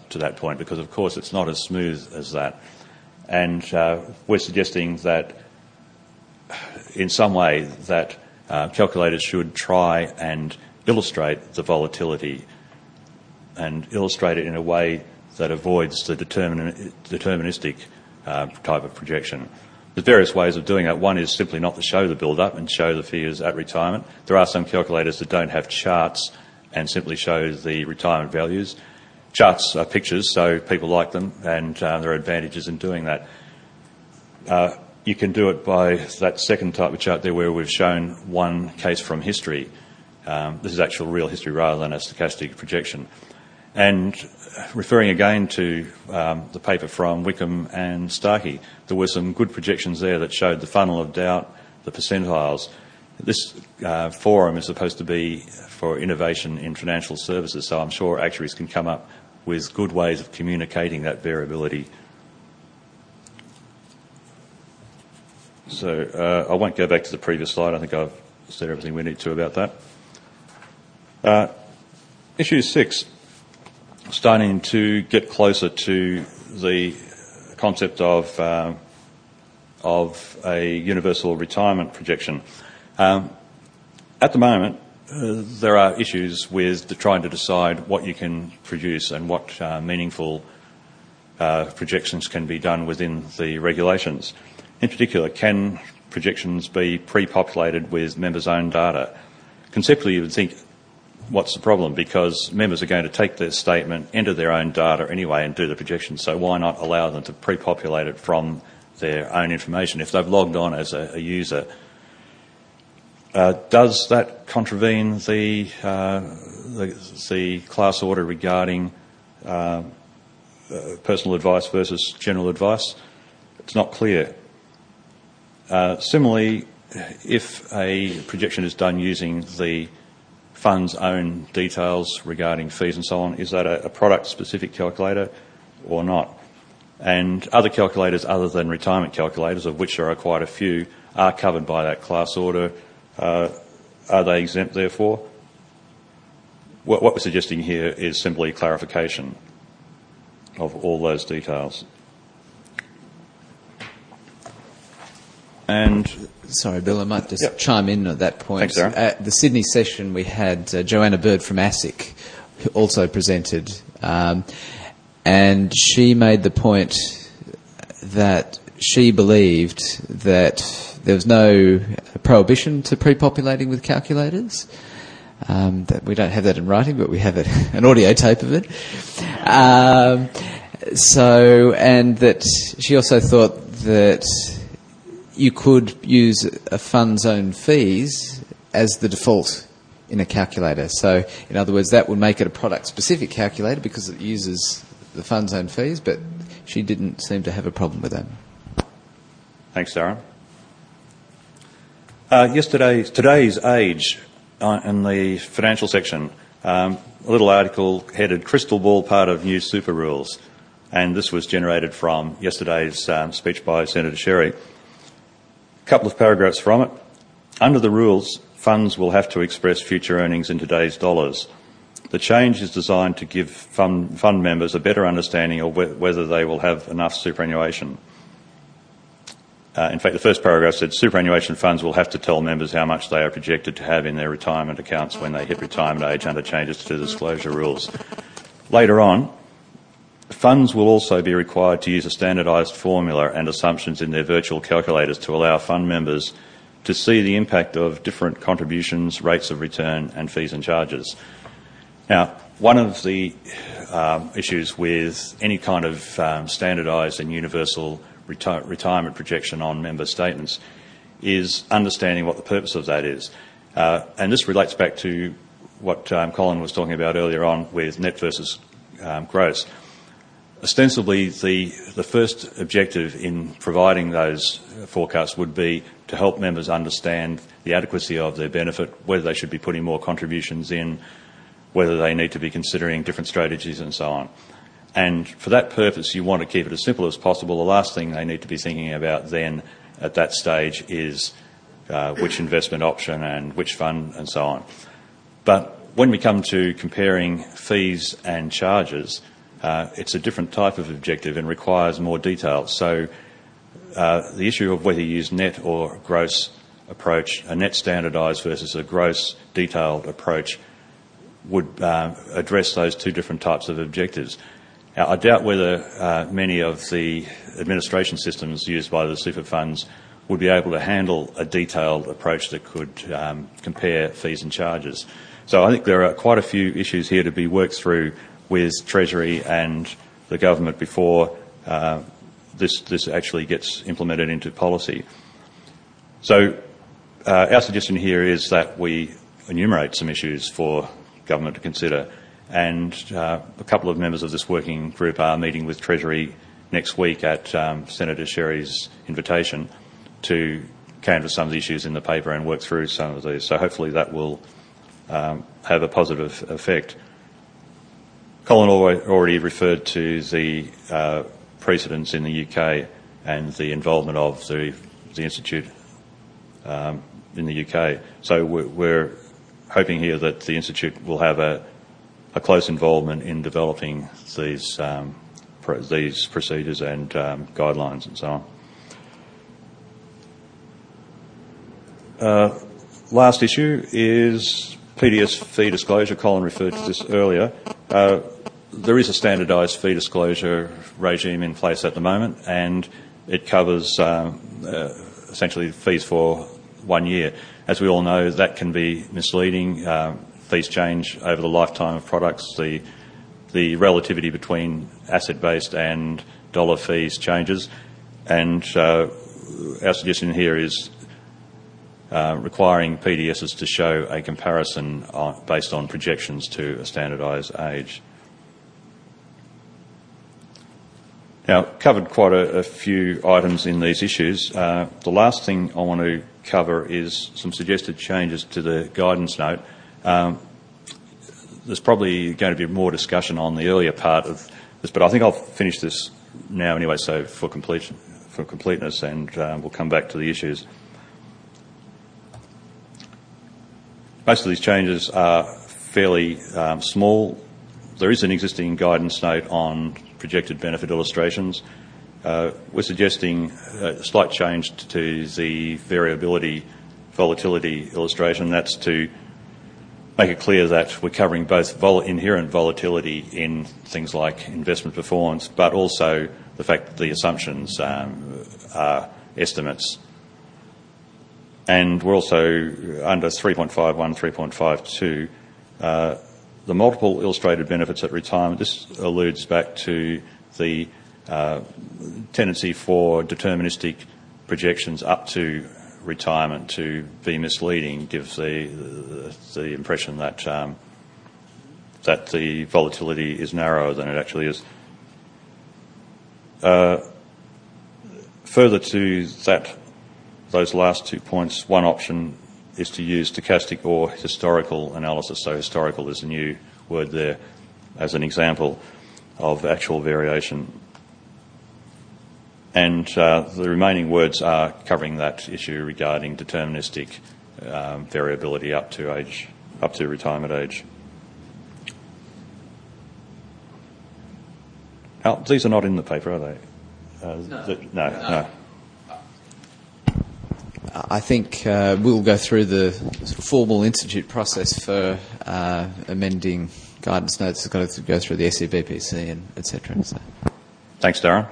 to that point, because of course it's not as smooth as that. And uh, we're suggesting that in some way that uh, calculators should try and illustrate the volatility and illustrate it in a way that avoids the determin- deterministic uh, type of projection. There's various ways of doing that. One is simply not to show the build-up and show the figures at retirement. There are some calculators that don't have charts and simply show the retirement values. Charts are pictures, so people like them, and uh, there are advantages in doing that. Uh, you can do it by that second type of chart there where we've shown one case from history. Um, this is actual real history rather than a stochastic projection. And referring again to um, the paper from Wickham and Starkey, there were some good projections there that showed the funnel of doubt, the percentiles. This uh, forum is supposed to be for innovation in financial services, so I'm sure actuaries can come up with good ways of communicating that variability. So uh, I won't go back to the previous slide. I think I've said everything we need to about that. Uh, issue six. Starting to get closer to the concept of uh, of a universal retirement projection. Um, at the moment, uh, there are issues with the trying to decide what you can produce and what uh, meaningful uh, projections can be done within the regulations. In particular, can projections be pre-populated with members' own data? Conceptually, you would think, what's the problem? Because members are going to take their statement, enter their own data anyway and do the projection, so why not allow them to pre-populate it from their own information if they've logged on as a, a user? Uh, does that contravene the, uh, the, the class order regarding uh, uh, personal advice versus general advice? It's not clear. Uh, similarly, if a projection is done using the fund's own details regarding fees and so on, is that a, a product-specific calculator or not? And other calculators other than retirement calculators, of which there are quite a few, are covered by that class order. Uh, are they exempt, therefore? What, what we're suggesting here is simply clarification of all those details. And sorry, Bill, I might just yep. chime in at that point. Thanks, Darren. At the Sydney session, we had uh, Joanna Bird from ASIC, who also presented, um, and she made the point that she believed that there was no prohibition to pre-populating with calculators. Um, that we don't have that in writing, but we have it, an audio tape of it. Um, so, and that she also thought that you could use a fund's own fees as the default in a calculator. So, in other words, that would make it a product-specific calculator because it uses the fund's own fees, but she didn't seem to have a problem with that. Thanks, Darren. Uh, yesterday, today's Age, uh, in the financial section, um, a little article headed "Crystal Ball Part of New Super Rules," and this was generated from yesterday's um, speech by Senator Sherry. A couple of paragraphs from it. Under the rules, funds will have to express future earnings in today's dollars. The change is designed to give fund, fund members a better understanding of wh- whether they will have enough superannuation. Uh, in fact, the first paragraph said superannuation funds will have to tell members how much they are projected to have in their retirement accounts when they hit retirement age under changes to disclosure rules. Later on, funds will also be required to use a standardised formula and assumptions in their virtual calculators to allow fund members to see the impact of different contributions, rates of return and fees and charges. Now, one of the um, issues with any kind of um, standardised and universal reti- retirement projection on member statements is understanding what the purpose of that is. Uh, and this relates back to what um, Colin was talking about earlier on with net versus um, gross. Ostensibly, the, the first objective in providing those forecasts would be to help members understand the adequacy of their benefit, whether they should be putting more contributions in, whether they need to be considering different strategies and so on. And for that purpose, you want to keep it as simple as possible. The last thing they need to be thinking about then at that stage is uh, which investment option and which fund and so on. But when we come to comparing fees and charges, uh, it's a different type of objective and requires more detail. So uh, the issue of whether you use net or gross approach, a net standardised versus a gross detailed approach, would uh, address those two different types of objectives. Now, I doubt whether uh, many of the administration systems used by the super funds would be able to handle a detailed approach that could um, compare fees and charges. So I think there are quite a few issues here to be worked through with Treasury and the government before uh, this, this actually gets implemented into policy. So uh, our suggestion here is that we enumerate some issues for government to consider, and uh, a couple of members of this working group are meeting with Treasury next week at um, Senator Sherry's invitation to canvass some of the issues in the paper and work through some of these. So hopefully that will um, have a positive effect. Colin already referred to the uh, precedents in the U K and the involvement of the, the Institute um, in the U K. So we're, we're hoping here that the Institute will have a, a close involvement in developing these, um, pro these procedures and um, guidelines and so on. Uh, last issue is P D S fee disclosure. Colin referred to this earlier. Uh, there is a standardised fee disclosure regime in place at the moment, and it covers um, uh, essentially fees for one year. As we all know, that can be misleading. Uh, fees change over the lifetime of products. The, the relativity between asset-based and dollar fees changes, and uh, our suggestion here is Uh, requiring P D Ss to show a comparison on, based on projections to a standardised age. Now, covered quite a, a few items in these issues. Uh, the last thing I want to cover is some suggested changes to the guidance note. Um, there's probably going to be more discussion on the earlier part of this, but I think I'll finish this now anyway, so for, complete, for completeness, and um, we'll come back to the issues. Most of these changes are fairly um, small. There is an existing guidance note on projected benefit illustrations. Uh, we're suggesting a slight change to the variability volatility illustration. That's to make it clear that we're covering both vol inherent volatility in things like investment performance, but also the fact that the assumptions um, are estimates. And we're also under three point five one, three point five two, uh, the multiple illustrated benefits at retirement. This alludes back to the uh, tendency for deterministic projections up to retirement to be misleading, gives the, the, the impression that, um, that the volatility is narrower than it actually is. Uh, further to that, those last two points, one option is to use stochastic or historical analysis. So historical is a new word there as an example of actual variation. And uh, the remaining words are covering that issue regarding deterministic um, variability up to age, up to retirement age. Now, these are not in the paper, are they? Uh, no. The, no, no. no. I think uh, we'll go through the sort of formal institute process for uh, amending guidance notes. It's got to go through the S E B P C and et cetera. So. Thanks, Darren.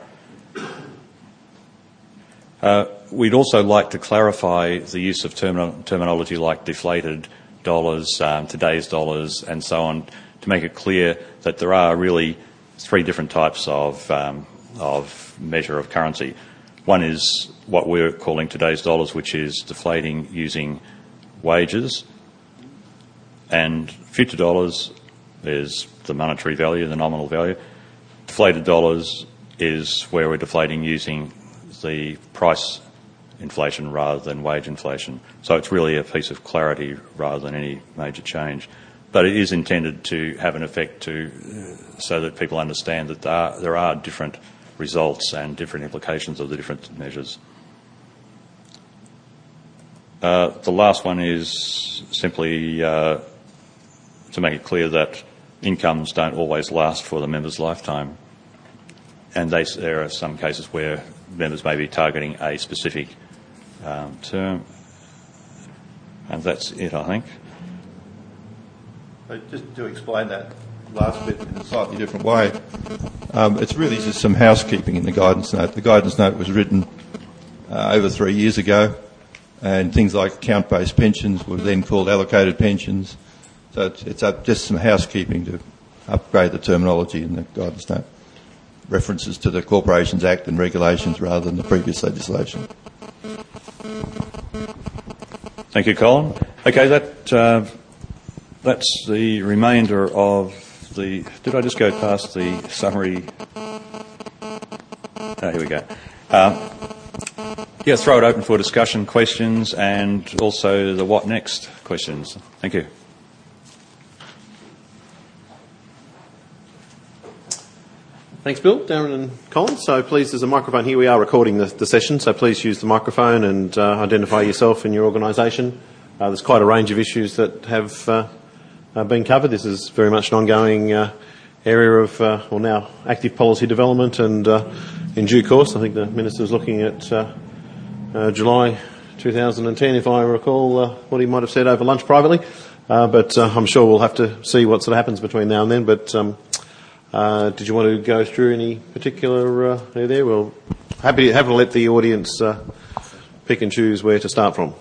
Uh, we'd also like to clarify the use of term terminology like deflated dollars, um, today's dollars, and so on, to make it clear that there are really three different types of, um, of measure of currency. One is what we're calling today's dollars, which is deflating using wages, and future dollars is the monetary value, the nominal value. Deflated dollars is where we're deflating using the price inflation rather than wage inflation. So it's really a piece of clarity rather than any major change. But it is intended to have an effect to, uh, so that people understand that there are, there are different results and different implications of the different measures. Uh, the last one is simply uh, to make it clear that incomes don't always last for the member's lifetime. And they, there are some cases where members may be targeting a specific um, term. And that's it, I think. So just to explain that last bit in a slightly different way, um, it's really just some housekeeping in the guidance note. The guidance note was written uh, over three years ago, and things like account-based pensions were then called allocated pensions. So it's, it's up just some housekeeping to upgrade the terminology in the guidance note. References to the Corporations Act and regulations rather than the previous legislation. Thank you, Colin. Okay, that uh, that's the remainder of the... Did I just go past the summary? Oh, here we go. Uh, yeah, throw it open for discussion, questions, and also the what next questions. Thank you. Thanks, Bill, Darren and Colin. So please, there's a microphone here. We are recording the, the session, so please use the microphone and uh, identify yourself and your organisation. Uh, there's quite a range of issues that have uh, uh, been covered. This is very much an ongoing uh, area of, uh, well now, active policy development, and uh, in due course, I think the Minister's looking at uh, uh, July two thousand ten, if I recall uh, what he might have said over lunch privately. Uh, but uh, I'm sure we'll have to see what sort of happens between now and then. But um, Uh, did you want to go through any particular uh, area there? Well, happy to, happy to let the audience uh, pick and choose where to start from.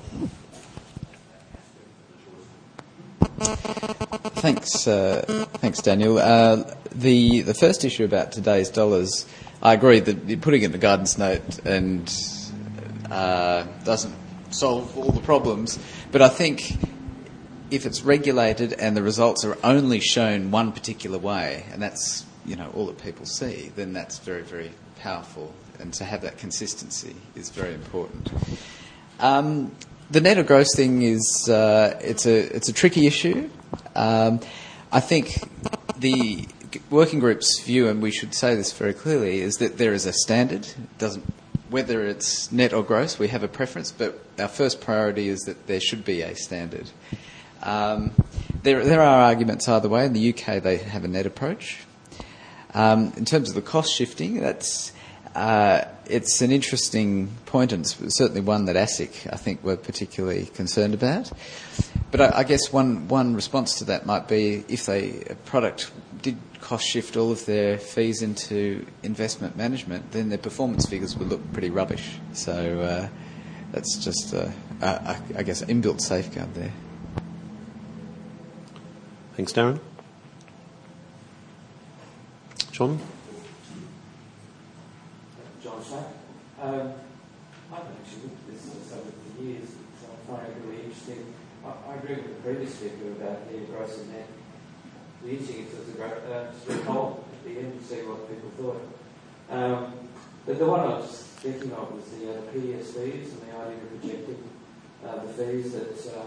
Thanks, uh, thanks, Daniel. Uh, the the first issue about today's dollars, I agree that putting it in the guidance note and uh, doesn't solve all the problems, but I think if it's regulated and the results are only shown one particular way, and that's, you know, all that people see, then that's very, very powerful. And to have that consistency is very important. Um, the net or gross thing is uh, it's a it's a tricky issue. Um, I think the working group's view, and we should say this very clearly, is that there is a standard. It doesn't whether it's net or gross, we have a preference, but our first priority is that there should be a standard. Um, there, there are arguments either way. In the U K, they have a net approach. Um, in terms of the cost shifting, that's uh, it's an interesting point, and it's certainly one that ASIC, I think, were particularly concerned about. But I, I guess one one response to that might be if they a product did cost shift all of their fees into investment management, then their performance figures would look pretty rubbish. So uh, that's just, uh, a, I guess, an inbuilt safeguard there. Thanks, Darren. John? John Slack. Um, I've actually looked at this subject for years, so I find it really interesting. I, I agree with the previous speaker about the gross and net. The interesting is it's a great uh, just a poll at the end to see what people thought. Um, but the one I was thinking of was the uh, P D S fees and the idea of projecting uh, the fees that uh,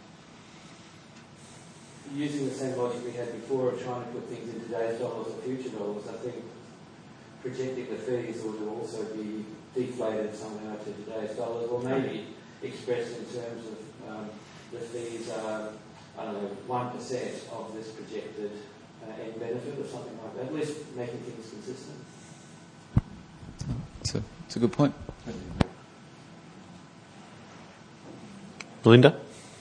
using the same logic we had before of trying to put things in today's dollars or future dollars. I think projecting the fees ought to also be deflated somehow to today's dollars, or maybe expressed in terms of um, the fees are, I don't know, one percent of this projected uh, end benefit or something like that, at least making things consistent. It's a, it's a good point. Belinda?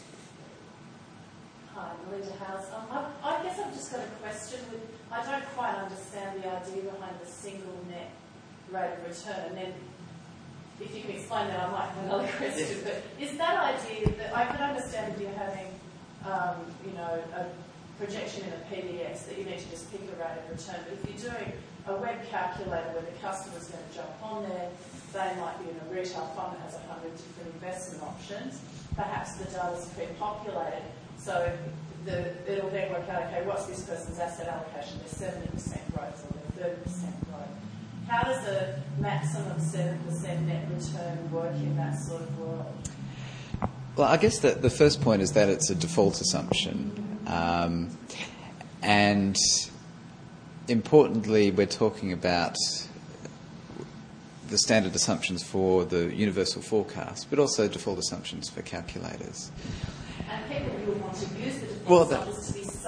Hi, Melinda Howes. Um, I, I guess I've just got a question. With, I don't quite understand the idea behind the single net rate of return. And then, if you can explain that, I might have another question. But is that idea that I can understand if you're having, um, you know, a projection in a P D S that you need to just pick a rate of return. But if you're doing a web calculator where the customer's going to jump on there, they might be in a retail fund that has a hundred different investment options. Perhaps the data's pre-populated, so the, it'll then work out, okay, what's this person's asset allocation? There's seventy percent growth or there's thirty percent growth. How does a maximum seven percent net return work in that sort of world? Well, I guess the, the first point is that it's a default assumption. Um, and importantly, we're talking about the standard assumptions for the universal forecast, but also default assumptions for calculators. And people who want to use the default well, assumptions to be safe.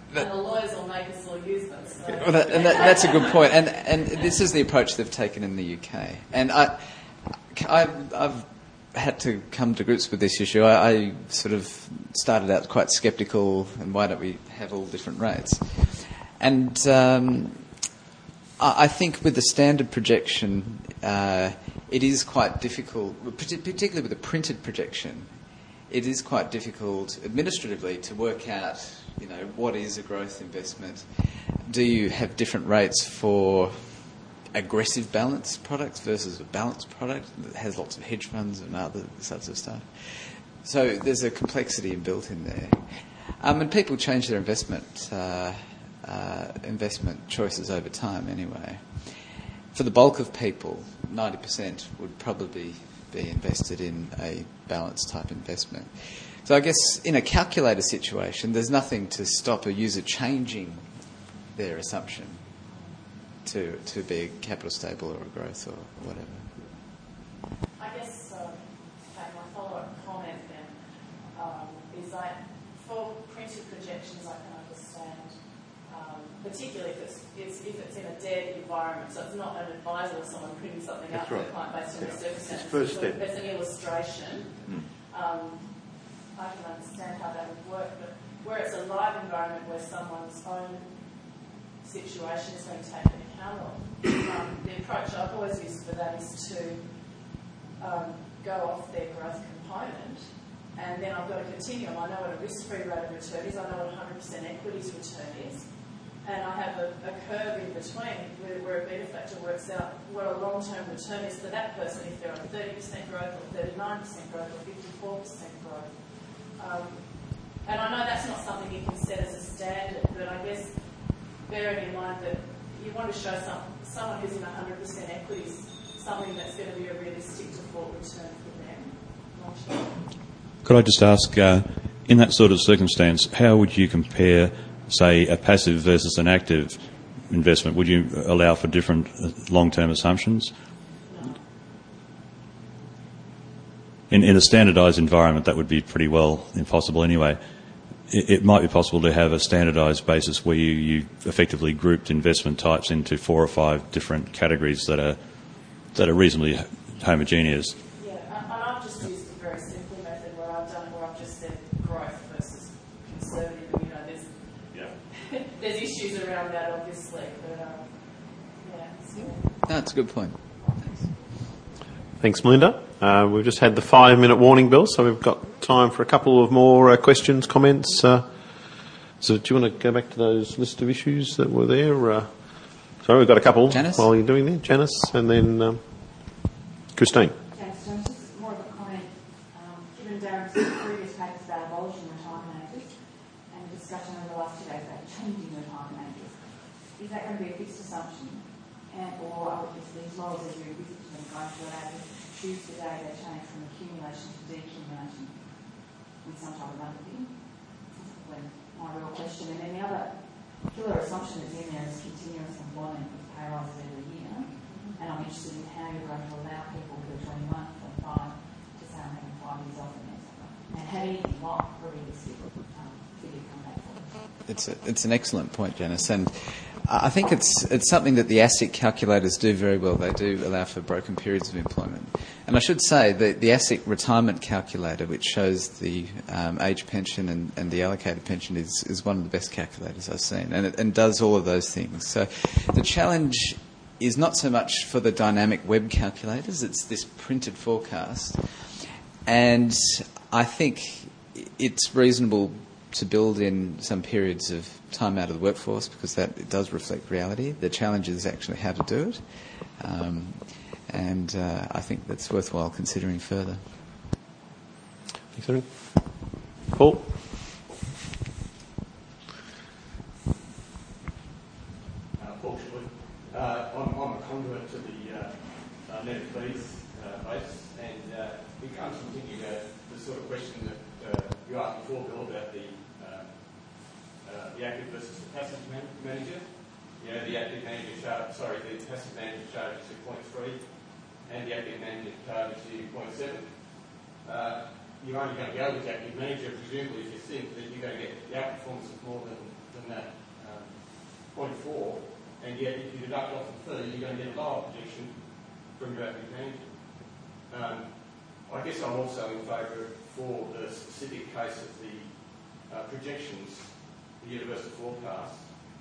and the lawyers will make us all use them. So. Well, that, and that, that's a good point. And and this is the approach they've taken in the U K. And I, I've, I've had to come to grips with this issue. I, I sort of started out quite sceptical, and why don't we have all different rates? And um, I, I think with the standard projection, uh, it is quite difficult, particularly with a printed projection. It is quite difficult administratively to work out, you know, what is a growth investment. Do you have different rates for aggressive balanced products versus a balanced product that has lots of hedge funds and other sorts of stuff? So there's a complexity built in there. Um, and people change their investment uh, uh, investment choices over time anyway. For the bulk of people, ninety percent would probably be invested in a balanced type investment. So I guess in a calculator situation, there's nothing to stop a user changing their assumption to to be a capital stable or a growth or whatever. I guess um, okay, my follow-up comment then um, is that for printed projections, I can understand, um, particularly if it's, it's if it's in a dead environment, so it's not an advisor or someone printing something That's out for right. the client based on Yeah. the circumstances. It's first So step. It's an illustration. Mm. Um, I can understand how that would work, but where it's a live environment where someone's own situation is being taken account of, um, the approach I've always used for that is to um, go off their growth component, and then I've got a continuum. I know what a risk-free rate of return is, I know what a one hundred percent equities return is, and I have a, a curve in between where, where a beta factor works out what a long-term return is for that person if they're on thirty percent growth or thirty-nine percent growth or fifty-four percent growth. Um, and I know that's not something you can set as a standard, but I guess bearing in mind that you want to show some, someone who's in one hundred percent equities something that's going to be a realistic default return for them long term. Could I just ask, uh, in that sort of circumstance, how would you compare, say, a passive versus an active investment? Would you allow for different long-term assumptions? No. In, in a standardised environment, that would be pretty well impossible anyway. It, it might be possible to have a standardised basis where you, you effectively grouped investment types into four or five different categories that are that are reasonably homogeneous. Yeah, and and I've just used a very simple method where I've done where I've just said growth versus conservative. You know, there's Yeah. there's issues around that obviously, but um, yeah. So. That's a good point. Thanks. Thanks, Melinda. Uh, we've just had the five-minute warning bell, so we've got time for a couple of more uh, questions, comments. Uh, so do you want to go back to those list of issues that were there? Uh, sorry, we've got a couple Janice? while you're doing that. Janice, and then um, Christine. Thanks, John. Just more of a comment. Um, given Darren's previous papers about abolishing retirement ages and the discussion over the last two days about changing retirement ages, is that going to be a fixed assumption? And, or is these laws as you visit them going to allow you to choose the day they change from accumulation to decumulation with some type of underpin? That's my real question. And then the other killer assumption that's in there is continuous employment with pay rises every year. And I'm interested in how you're going to allow people who are twenty-one, twenty-five to say I'm having five years off in there. And have anything like a realistic um, figure come back for us. It's a, it's an excellent point, Janice, and I think it's it's something that the ASIC calculators do very well. They do allow for broken periods of employment. And I should say that the ASIC retirement calculator, which shows the um, age pension and, and the allocated pension, is, is one of the best calculators I've seen, and it and does all of those things. So the challenge is not so much for the dynamic web calculators, it's this printed forecast. And I think it's reasonable to build in some periods of time out of the workforce because that it does reflect reality. The challenge is actually how to do it. Um, and uh, I think that's worthwhile considering further. Thanks, Eric. Paul? Uh, Paul Shwood. Uh, I'm, I'm a conduit to the uh, uh, net fees uh, base, and uh, we can't continue to, the sort of question that uh, you asked before, Bill, about the uh, the active versus the passive man- manager. You know, the active manager charge, sorry, the passive manager charge is two point three, and the active manager charge is two point seven. Uh, you're only going to go with the active manager, presumably if you think that you're going to get the outperformance of more than, than that um, point four, and yet if you deduct off the fee, you're going to get a lower projection from your active manager. Um, I guess I'm also in favour for the specific case of the uh, projections, the universal forecast,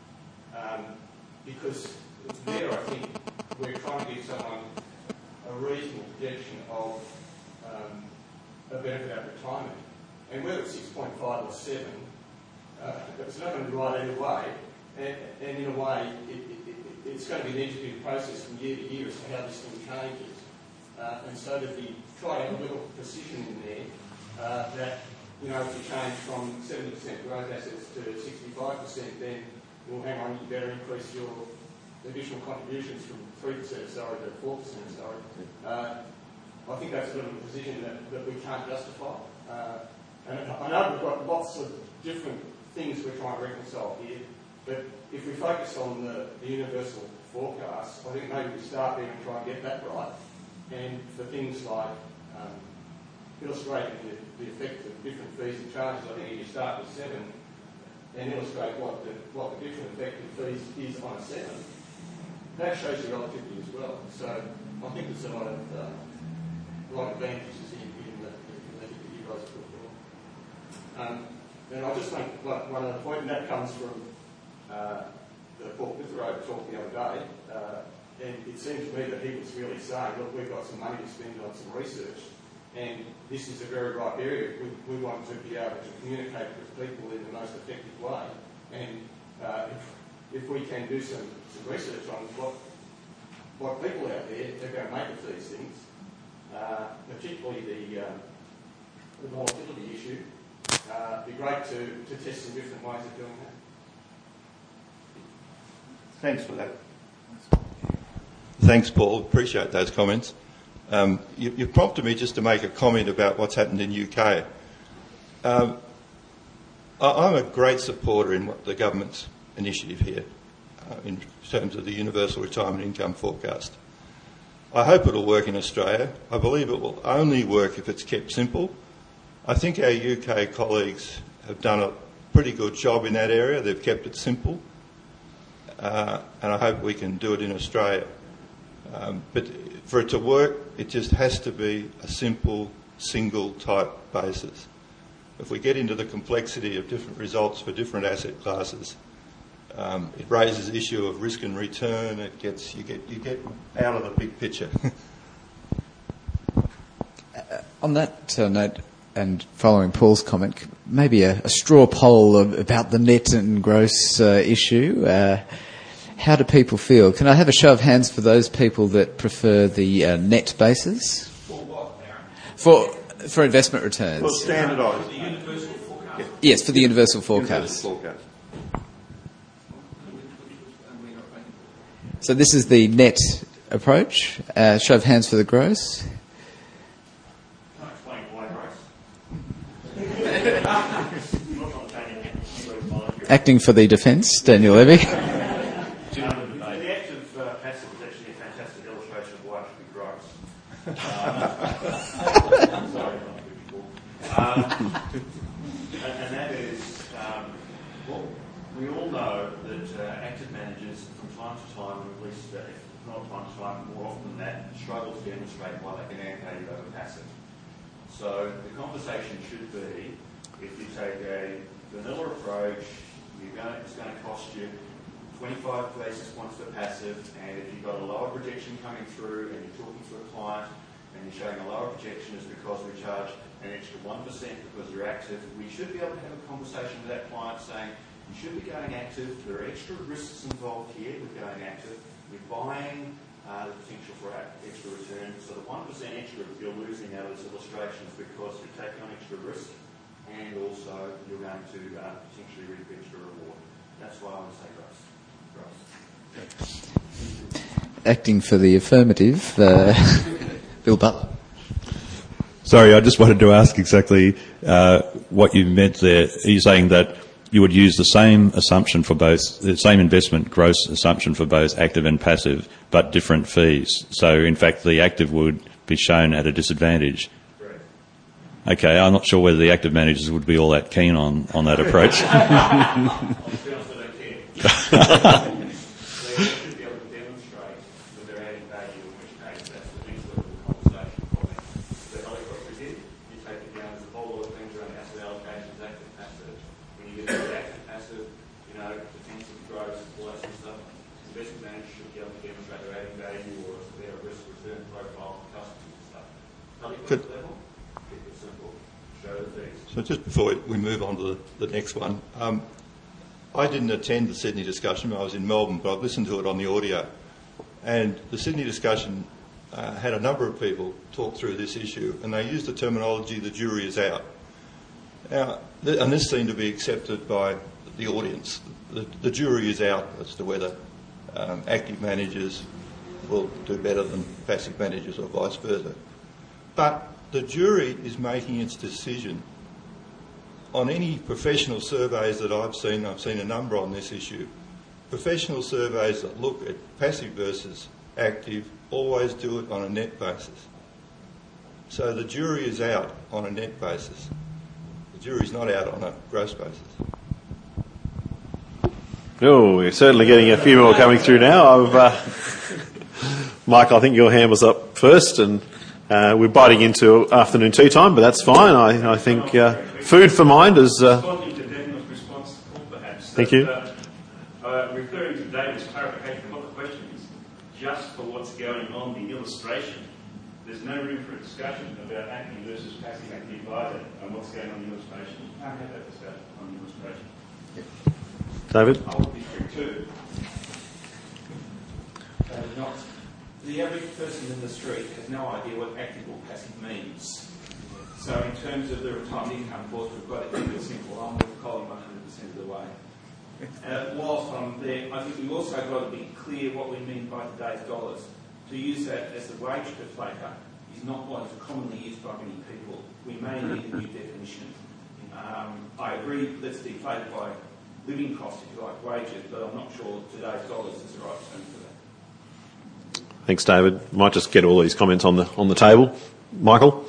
um, because there I think we're trying to give someone a reasonable projection of um, a benefit at retirement. And whether it's six point five or seven, uh, it's not going to be right either way. And, and in a way, it, it, it, it's going to be an educative process from year to year as to how this thing changes. Uh, and so that we try to have a little precision in there uh, that, you know, if you change from seventy percent growth assets to sixty-five percent, then, well, hang on, you better increase your additional contributions from three percent of salary to four percent of salary. Uh, I think that's a little precision that, that we can't justify. Uh, and I know we've got lots of different things we're trying to reconcile here, but if we focus on the, the universal forecast, I think maybe we start there and try and get that right. And for things like um, illustrating the, the effect of different fees and charges, I think if you start with seven and illustrate what the, what the different effect of fees is on a seven, that shows you relativity as well. So I think there's a lot of, uh, a lot of advantages in, in the, in the that you guys put forward. Um, and I'll just make one, one other point, and that comes from uh, the Paul Withrow talk the other day. Uh, And it seems to me that he was really saying, look, we've got some money to spend on some research, and this is a very ripe area. We, we want to be able to communicate with people in the most effective way. And uh, if, if we can do some, some research on what, what people out there are going to make of these things, uh, particularly the, um, the volatility issue, uh, it'd be great to, to test some different ways of doing that. Thanks for that. Thanks, Paul. Appreciate those comments. Um, you, you prompted me just to make a comment about what's happened in the U K. Um, I, I'm a great supporter in what the government's initiative here uh, in terms of the universal retirement income forecast. I hope it'll work in Australia. I believe it will only work if it's kept simple. I think our U K colleagues have done a pretty good job in that area. They've kept it simple. Uh, and I hope we can do it in Australia. Um, but for it to work, it just has to be a simple, single type basis. If we get into the complexity of different results for different asset classes, um, it raises the issue of risk and return. It gets you get you get out of the big picture. uh, on that uh, note, and following Paul's comment, maybe a, a straw poll of, about the net and gross uh, issue. Uh, How do people feel? Can I have a show of hands for those people that prefer the uh, net basis? For what, Aaron? For for investment returns. For standardised. The universal forecast. Yeah. Yes, for the universal forecast. Universal forecast. So this is the net approach. Uh, show of hands for the gross. Can I explain why gross? Acting for the defence, Daniel Levy. Um, and, and that is, um, well, we all know that uh, active managers from time to time, or at least uh, if not time to time, more often than that, struggle to demonstrate why they can add value over passive. So the conversation should be, if you take a vanilla approach, you're going to, it's going to cost you twenty-five basis points for passive, and if you've got a lower projection coming through and you're talking to a client and you're showing a lower projection is because we charge an extra one percent because you're active, we should be able to have a conversation with that client saying, you should be going active, there are extra risks involved here with going active, we're buying uh, the potential for extra return, so the one percent extra you're losing out of this illustration is because you're taking on extra risk and also you're going to uh, potentially reap extra reward. That's why I would say gross. Gross. Acting for the affirmative, uh, Bill Butler. Sorry, I just wanted to ask exactly uh, what you meant there. Are you saying that you would use the same assumption for both, the same investment gross assumption for both active and passive, but different fees? So, in fact, the active would be shown at a disadvantage. Correct. Okay, I'm not sure whether the active managers would be all that keen on, on that approach. They should be able to demonstrate that they're adding value, in which case that's the next level of conversation for me. The helicopter did, you take it down, there's a whole lot of things around asset allocations, active passive. When you get to the active passive, you know, defensive growth, all that sort of stuff, investment managers should be able to demonstrate they're adding value or their risk return profile for customers and stuff. Helicopter level, keep it simple, show the things. So just before we move on to the, the next one, um, I didn't attend the Sydney discussion. I was in Melbourne, but I've listened to it on the audio. And the Sydney discussion uh, had a number of people talk through this issue, and they used the terminology, the jury is out. Now, th- and this seemed to be accepted by the audience. The, the jury is out as to whether um, active managers will do better than passive managers or vice versa. But the jury is making its decision on any professional surveys that I've seen. I've seen a number on this issue. Professional surveys that look at passive versus active always do it on a net basis. So the jury is out on a net basis. The jury's not out on a gross basis. Oh, we're certainly getting a few more coming through now. I've, uh, Michael, I think your hand was up first, and uh, we're biting into afternoon tea time, but that's fine. I, I think uh, food for mind is... Uh, Responding to Daniel's response, perhaps. Thank that, you. Uh, uh, referring to David's clarification of what the question is, just for what's going on the illustration, there's no room for a discussion about active versus passive active either and what's going on in the illustration. You can't have that discussion on the illustration. David? I would be strict too. Uh, not, the average person in the street has no idea what active or passive means. So in terms of the retirement income force, we've got to keep it simple. I'm with Colin one hundred percent of the way. Uh, whilst I'm there, I think we've also got to be clear what we mean by today's dollars. To use that as the wage deflator is not what is commonly used by many people. We may need a new definition. Um, I agree, let's deflate it by living costs, if you like, wages, but I'm not sure today's dollars is the right term for that. Thanks, David. Might just get all these comments on the on the table. Michael?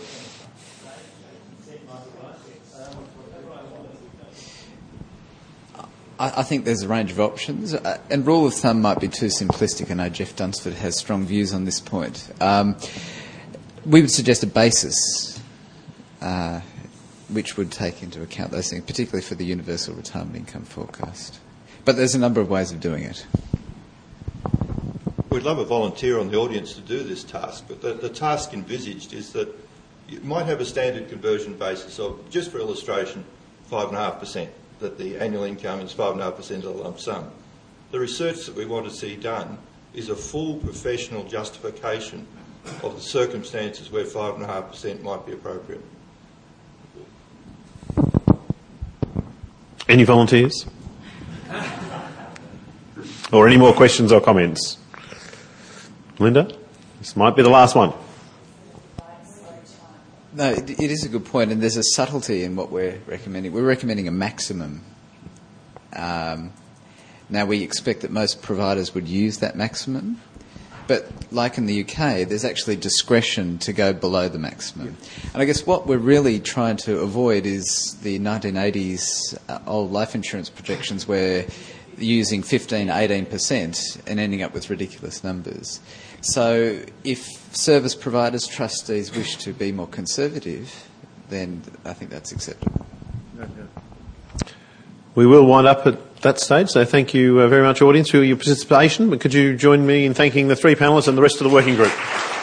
I, I think there's a range of options, uh, and rule of thumb might be too simplistic. I know Jeff Dunsford has strong views on this point. Um, we would suggest a basis uh, which would take into account those things, particularly for the universal retirement income forecast. But there's a number of ways of doing it. We'd love a volunteer on the audience to do this task, but the, the task envisaged is that you might have a standard conversion basis of, just for illustration, five point five percent, that the annual income is five point five percent of the lump sum. The research that we want to see done is a full professional justification of the circumstances where five point five percent might be appropriate. Any volunteers? Or any more questions or comments? Linda, this might be the last one. No, it, it is a good point, and there's a subtlety in what we're recommending. We're recommending a maximum. Um, now, we expect that most providers would use that maximum, but like in the U K, there's actually discretion to go below the maximum. And I guess what we're really trying to avoid is the nineteen eighties uh, old life insurance projections where using fifteen, eighteen percent and ending up with ridiculous numbers. So if service providers, trustees wish to be more conservative, then I think that's acceptable. We will wind up at that stage, so thank you uh, very much, audience, for your participation. But could you join me in thanking the three panellists and the rest of the working group?